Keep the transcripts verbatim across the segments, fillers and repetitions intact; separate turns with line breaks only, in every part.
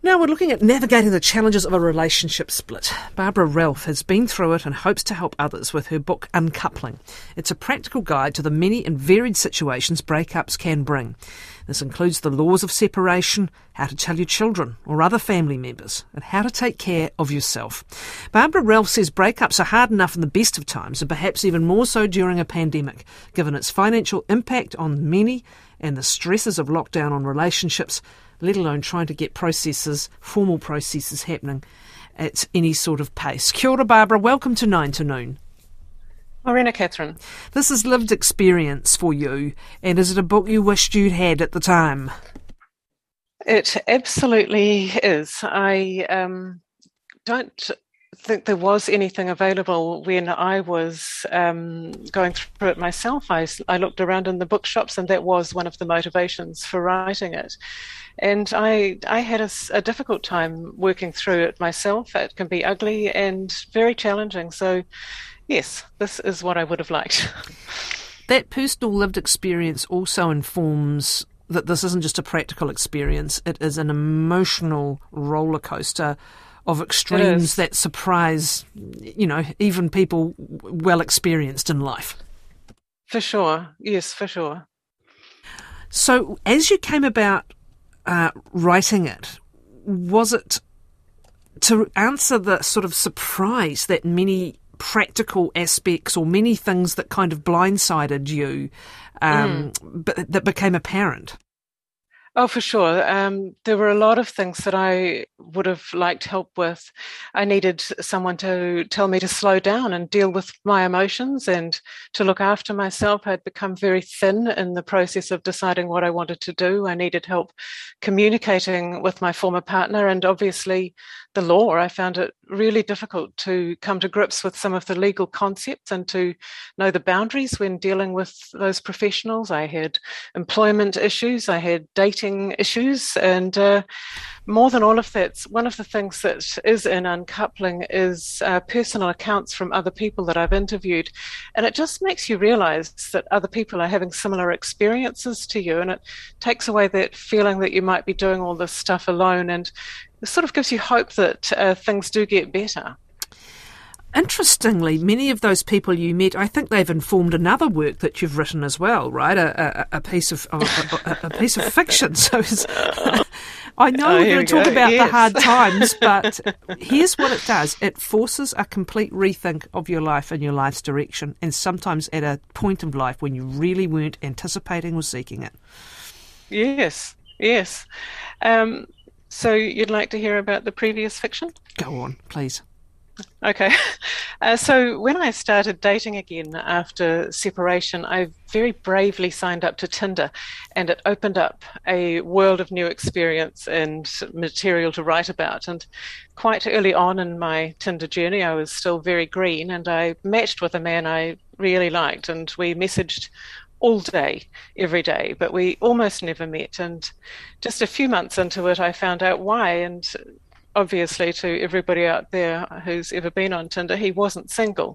Now we're looking at navigating the challenges of a relationship split. Barbara Ralph has been through it and hopes to help others with her book Uncoupling. It's a practical guide to the many and varied situations breakups can bring. This includes the laws of separation, how to tell your children or other family members, and how to take care of yourself. Barbara Ralph says breakups are hard enough in the best of times and perhaps even more so during a pandemic, given its financial impact on many and the stresses of lockdown on relationships, let alone trying to get processes, formal processes happening at any sort of pace. Kia ora, Barbara. Welcome to Nine to Noon.
Morena, Catherine.
This is lived experience for you, and is it a book you wished you'd had at the time?
It absolutely is. I um, don't think there was anything available when I was um, going through it myself. I, I looked around in the bookshops, and that was one of the motivations for writing it. And I, I had a, a difficult time working through it myself. It can be ugly and very challenging. So, yes, this is what I would have liked.
That personal lived experience also informs that this isn't just a practical experience. It is an emotional roller coaster of extremes that surprise, you know, even people well experienced in life.
For sure. Yes, for sure.
So as you came about uh, writing it, was it to answer the sort of surprise that many practical aspects or many things that kind of blindsided you um, mm. but that became apparent?
Oh, for sure. Um, there were a lot of things that I would have liked help with. I needed someone to tell me to slow down and deal with my emotions and to look after myself. I'd become very thin in the process of deciding what I wanted to do. I needed help communicating with my former partner, and obviously the law. I found it really difficult to come to grips with some of the legal concepts and to know the boundaries when dealing with those professionals. I had employment issues, I had dating issues, and uh, more than all of that, one of the things that is in Uncoupling is uh, personal accounts from other people that I've interviewed. And it just makes you realize that other people are having similar experiences to you, and it takes away that feeling that you might be doing all this stuff alone, and it sort of gives you hope that uh, things do get better.
Interestingly, many of those people you met, I think they've informed another work that you've written as well, right? A, a, a piece of a, a piece of fiction. So it's, I know oh, we're going to talk go. about yes. the hard times, but here's what it does. It forces a complete rethink of your life and your life's direction, and sometimes at a point of life when you really weren't anticipating or seeking it.
Yes, yes. Um, so you'd like to hear about the previous fiction?
Go on, please.
Okay. Uh, so when I started dating again after separation, I very bravely signed up to Tinder, and it opened up a world of new experience and material to write about. And quite early on in my Tinder journey, I was still very green, and I matched with a man I really liked, and we messaged all day, every day, but we almost never met. And just a few months into it, I found out why. And obviously, to everybody out there who's ever been on Tinder, he wasn't single.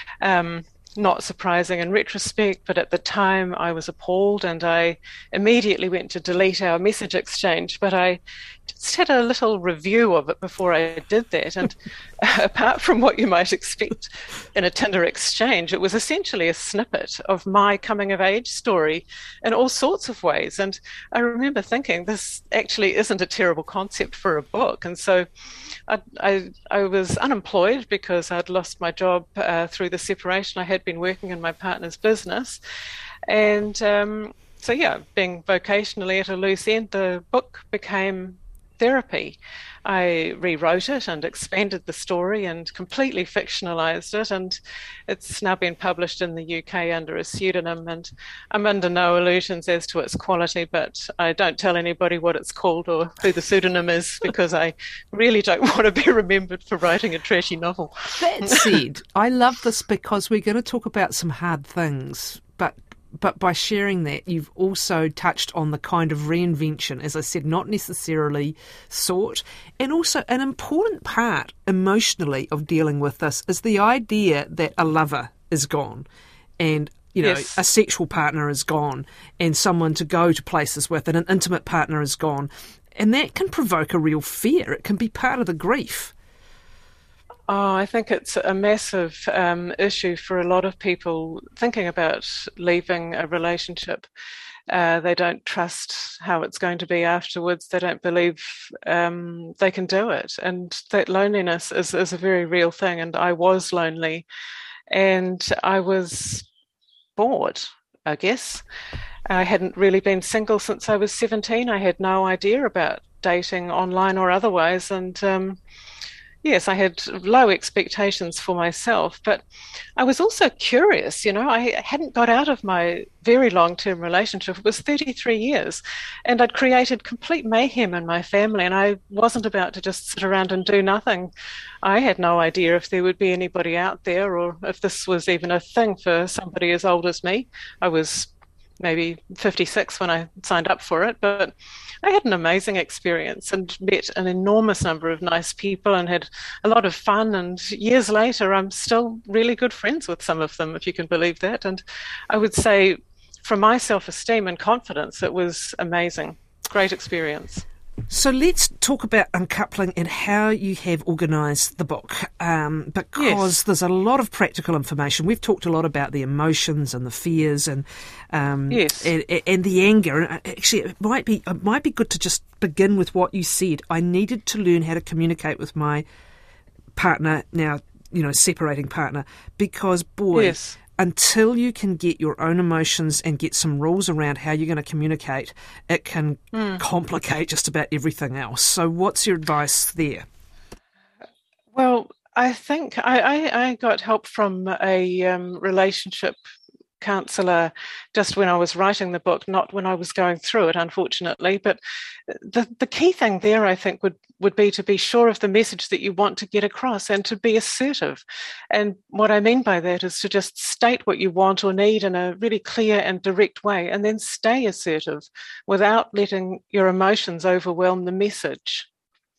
Um, not surprising in retrospect, but at the time I was appalled, and I immediately went to delete our message exchange. But I just had a little review of it before I did that. And apart from what you might expect in a Tinder exchange, it was essentially a snippet of my coming of age story in all sorts of ways. And I remember thinking, this actually isn't a terrible concept for a book. And so I, I, I was unemployed because I'd lost my job uh, through the separation. I had been working in my partner's business. And um, so, yeah, being vocationally at a loose end, the book became therapy. I rewrote it and expanded the story and completely fictionalized it, and it's now been published in the U K under a pseudonym, and I'm under no illusions as to its quality, but I don't tell anybody what it's called or who the pseudonym is because I really don't want to be remembered for writing a trashy novel.
That said, I love this because we're going to talk about some hard things, but But by sharing that, you've also touched on the kind of reinvention, as I said, not necessarily sought. And also an important part emotionally of dealing with this is the idea that a lover is gone and, you know, yes. a sexual partner is gone and someone to go to places with and an intimate partner is gone. and that can provoke a real fear. It can be part of the grief.
Oh, I think it's a massive um, issue for a lot of people thinking about leaving a relationship. Uh, they don't trust how it's going to be afterwards. They don't believe um, they can do it. And that loneliness is, is a very real thing. And I was lonely and I was bored, I guess. I hadn't really been single since I was seventeen. I had no idea about dating online or otherwise. And um, yes, I had low expectations for myself, but I was also curious. You know, I hadn't got out of my very long-term relationship. It was thirty-three years, and I'd created complete mayhem in my family, and I wasn't about to just sit around and do nothing. I had no idea if there would be anybody out there or if this was even a thing for somebody as old as me. I was maybe fifty-six when I signed up for it, but I had an amazing experience and met an enormous number of nice people and had a lot of fun. And years later, I'm still really good friends with some of them, if you can believe that. And I would say, from my self-esteem and confidence, it was amazing. Great experience.
So let's talk about uncoupling and how you have organised the book, um, because yes. there's a lot of practical information. We've talked a lot about the emotions and the fears and um,
yes.
and, and the anger. And actually, it might be it might be good to just begin with what you said. I needed to learn how to communicate with my partner, now, you know, separating partner, because, boy,
yes.
until you can get your own emotions and get some rules around how you're going to communicate, it can mm. complicate just about everything else. So what's your advice there?
Well, I think I, I, I got help from a um, relationship counsellor just when I was writing the book, not when I was going through it, unfortunately. But the, the key thing there, I think, would, would be to be sure of the message that you want to get across and to be assertive. And what I mean by that is to just state what you want or need in a really clear and direct way, and then stay assertive without letting your emotions overwhelm the message.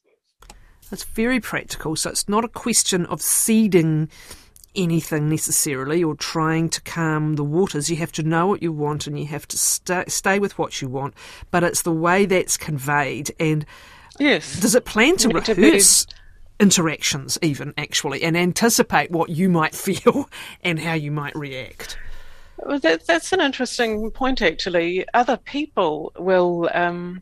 That's very practical. So it's not a question of ceding anything necessarily or trying to calm the waters. You have to know what you want and you have to stay, stay with what you want, but it's the way that's conveyed. And
yes,
does it plan to
Need
rehearse
to
interactions even, actually, and anticipate what you might feel and how you might react?
Well, that, that's an interesting point, actually. Other people will um,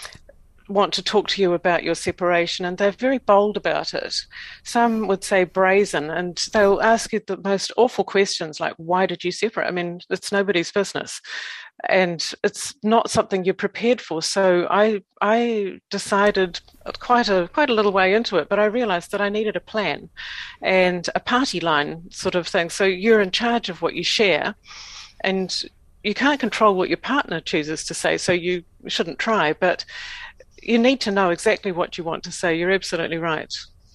want to talk to you about your separation, and they're very bold about it. Some would say brazen, and they'll ask you the most awful questions like, why did you separate? I mean, it's nobody's business, and it's not something you're prepared for. So I I decided quite a quite a little way into it, but I realized that I needed a plan and a party line sort of thing. So you're in charge of what you share, and you can't control what your partner chooses to say, so you shouldn't try, but you need to know exactly what you want to say. You're absolutely right.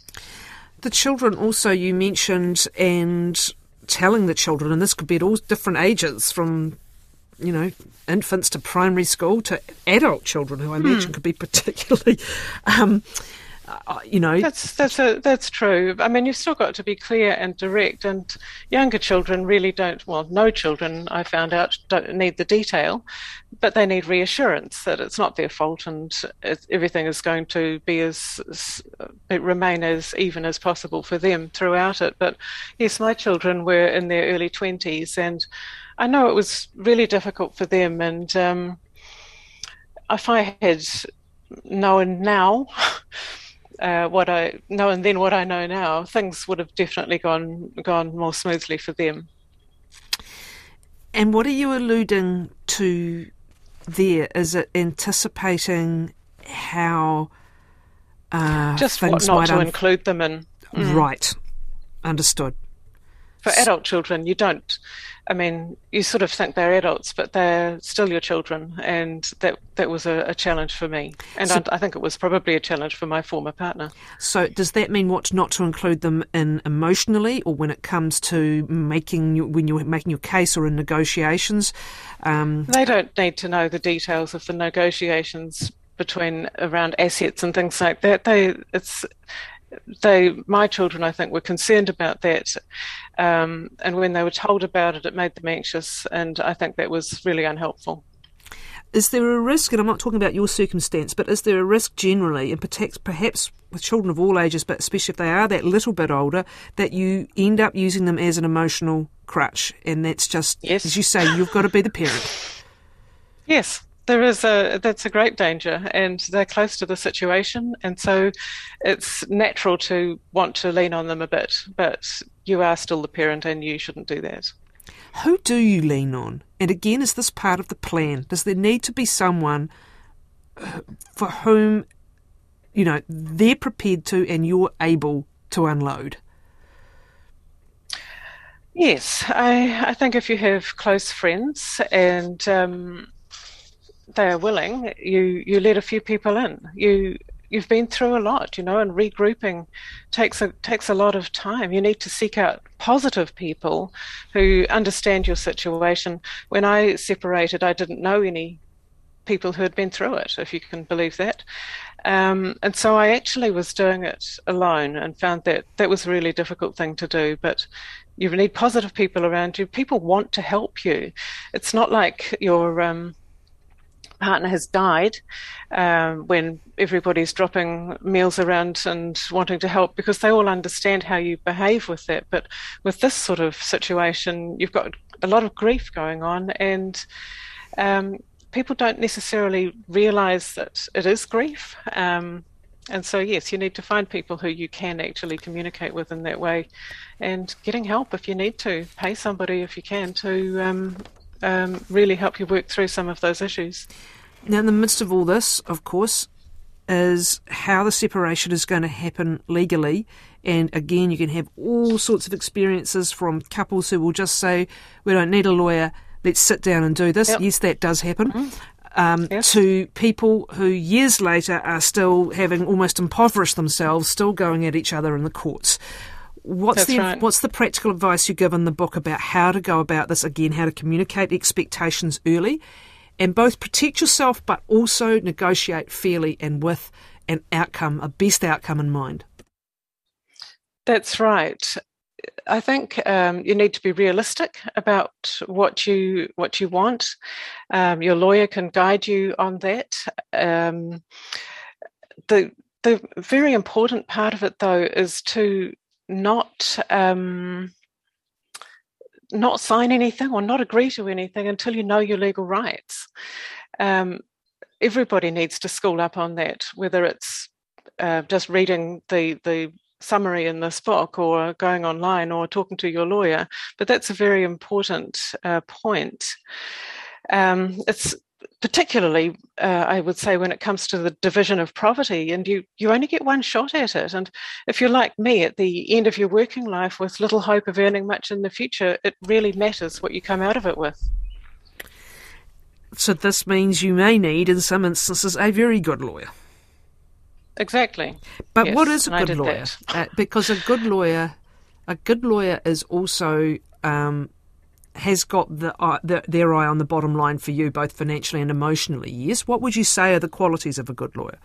The children also, you mentioned, and telling the children, and this could be at all different ages, from, you know, infants to primary school to adult children, who I
hmm.
imagine could be particularly, um, uh, you know.
That's that's a, that's true. I mean, you've still got to be clear and direct, and younger children really don't, well, no children, I found out, don't need the detail, but they need reassurance that it's not their fault and it, everything is going to be as, as it remain as even as possible for them throughout it. But yes, my children were in their early twenties, and I know it was really difficult for them. And um, if I had known now uh, what I know and then what I know now, things would have definitely gone gone more smoothly for them.
And what are you alluding to there? Is it anticipating how uh,
just
things
what not
might
to
un-
include them in?
Mm. Right, understood.
For adult children, you don't. I mean, you sort of think they're adults, but they're still your children, and that that was a, a challenge for me, and so, I, I think it was probably a challenge for my former partner.
So, does that mean what not to include them in emotionally, or when it comes to making when you're making your case or in negotiations? Um,
they don't need to know the details of the negotiations between around assets and things like that. They it's. They, my children, I think, were concerned about that, um, and when they were told about it, it made them anxious, and I think that was really unhelpful.
is there a risk, and I'm not talking about your circumstance, but is there a risk generally, and perhaps with children of all ages, but especially if they are that little bit older, that you end up using them as an emotional crutch, and that's just, yes. as you say, you've got to be the parent.
Yes, there is a, that's a great danger, and they're close to the situation, and so it's natural to want to lean on them a bit, but you are still the parent and you shouldn't do that.
Who do you lean on? And again, is this part of the plan? Does there need to be someone for whom, you know, they're prepared to and you're able to unload?
Yes, I, I think if you have close friends and um, they are willing, you, you let a few people in. You You've been through a lot, you know, and regrouping takes a takes a lot of time. You need to seek out positive people who understand your situation. When I separated, I didn't know any people who had been through it, if you can believe that. Um, and so I actually was doing it alone and found that that was a really difficult thing to do. But you need positive people around you. People want to help you. It's not like you're... Um, partner has died um, when everybody's dropping meals around and wanting to help, because they all understand how you behave with that. But with this sort of situation, you've got a lot of grief going on, and um, people don't necessarily realise that it is grief. Um, and so, yes, you need to find people who you can actually communicate with in that way, and getting help if you need to. Pay somebody if you can to um, Um, really help you work through some of those issues.
Now, in the midst of all this, of course, is how the separation is going to happen legally. And again, you can have all sorts of experiences from couples who will just say, we don't need a lawyer, let's sit down and do this. Yep. Yes, that does happen. Mm-hmm. Um, yes. To people who years later are still having almost impoverished themselves, still going at each other in the courts. What's That's the right. What's the practical advice you give in the book about how to go about this? Again, how to communicate expectations early and both protect yourself but also negotiate fairly and with an outcome, a best outcome in mind?
That's right. I think um, you need to be realistic about what you what you want. Um, your lawyer can guide you on that. Um, the the very important part of it, though, is to not um, not sign anything or not agree to anything until you know your legal rights. Um, everybody needs to school up on that, whether it's uh, just reading the the summary in this book or going online or talking to your lawyer. But that's a very important uh, point. Um, it's particularly, uh, I would say, when it comes to the division of property, and you, you only get one shot at it. And if you're like me at the end of your working life with little hope of earning much in the future, it really matters what you come out of it with.
So this means you may need, in some instances, a very good lawyer.
Exactly.
But
yes,
what is a good lawyer? Uh, because a good lawyer, a good lawyer is also um, has got the, uh, the their eye on the bottom line for you, both financially and emotionally. Yes. What would you say are the qualities of a good lawyer?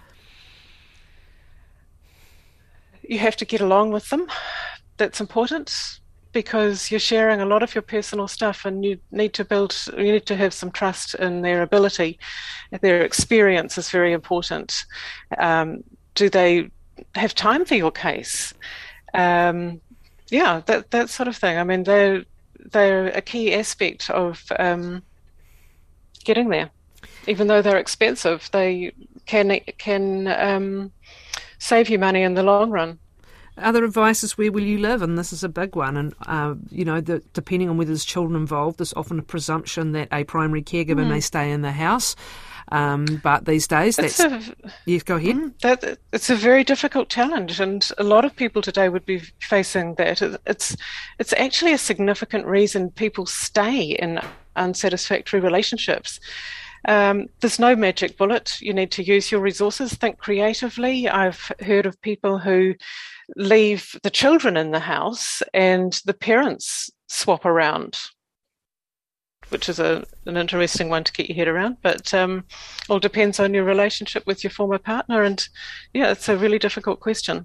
You have to get along with them. That's important, because you're sharing a lot of your personal stuff, and you need to build, you need to have some trust in their ability. Their experience is very important. Um, do they have time for your case? Um, yeah, that that sort of thing. I mean, they're, they're a key aspect of um, getting there. Even though they're expensive, they can, can um, save you money in the long run.
Other advice is, where will you live? And this is a big one. And, uh, you know, the, depending on whether there's children involved, there's often a presumption that a primary caregiver mm. may stay in the house. Um, but these days, it's that's... A, yes, go ahead.
Mm, that, it's a very difficult challenge, and a lot of people today would be facing that. It's, it's actually a significant reason people stay in unsatisfactory relationships. Um, there's no magic bullet. You need to use your resources, think creatively. I've heard of people who leave the children in the house and the parents swap around, which is a, an interesting one to get your head around. But um, all depends on your relationship with your former partner. And yeah, it's a really difficult question.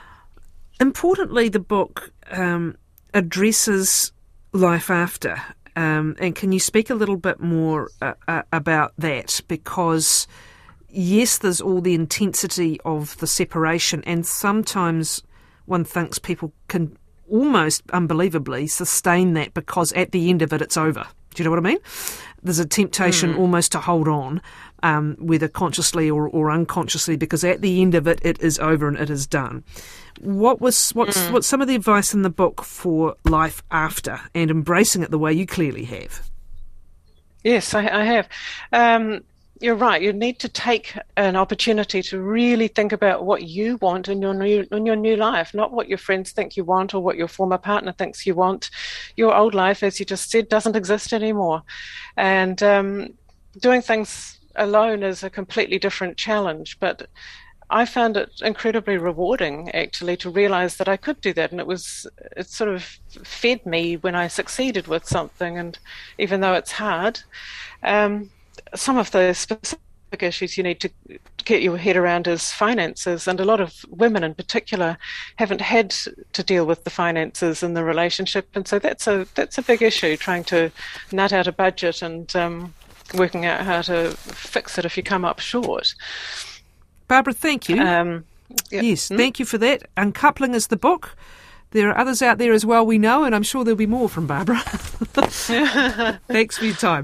Importantly, the book um, addresses life after. Um, and can you speak a little bit more uh, uh, about that? Because, yes, there's all the intensity of the separation, and sometimes one thinks people can almost unbelievably sustain that because at the end of it, it's over. Do you know what I mean? There's a temptation mm. almost to hold on, um, whether consciously or, or unconsciously, because at the end of it, it is over and it is done. What was what's mm. what's some of the advice in the book for life after and embracing it the way you clearly have?
Yes, I, I have. Um, You're right. You need to take an opportunity to really think about what you want in your new in your new life, not what your friends think you want or what your former partner thinks you want. Your old life, as you just said, doesn't exist anymore. And um, doing things alone is a completely different challenge. But I found it incredibly rewarding, actually, to realize that I could do that. And it was, it sort of fed me when I succeeded with something. And even though it's hard, um, some of the specific issues you need to get your head around is finances, and a lot of women in particular haven't had to deal with the finances in the relationship, and so that's a that's a big issue, trying to nut out a budget and um, working out how to fix it if you come up short.
Barbara, thank you. Um,
yeah.
Yes,
hmm?
thank you for that. Uncoupling is the book. There are others out there as well, we know, and I'm sure there'll be more from Barbara. Thanks for your time.